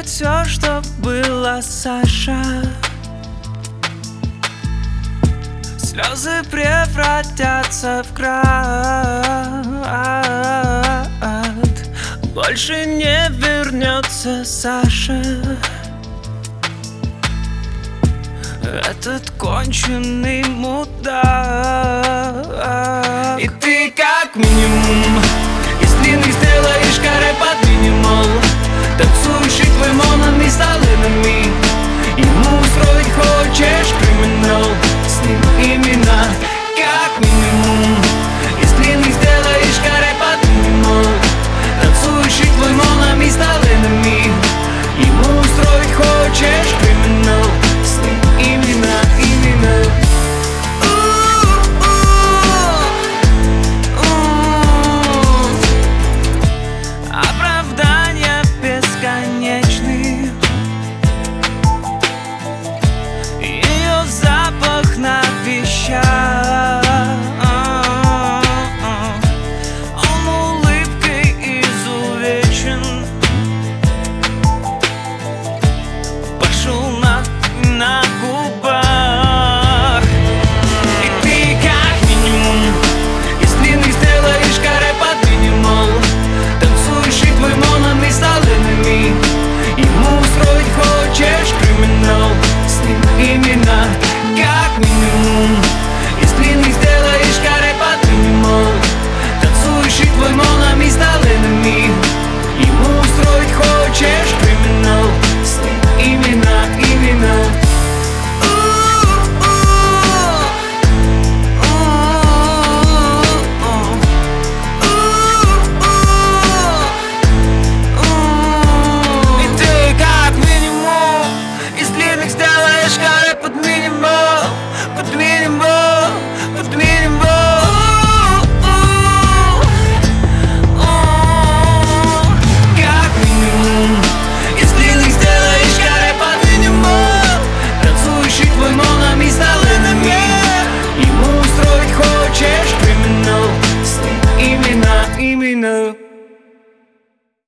все, что было, Саша. Слезы превратятся в град. Больше не вернется Саша. Этот конченый мудак. И ты как минимум из длинных сделаешь каре под минимал. Танцующий твой мозг.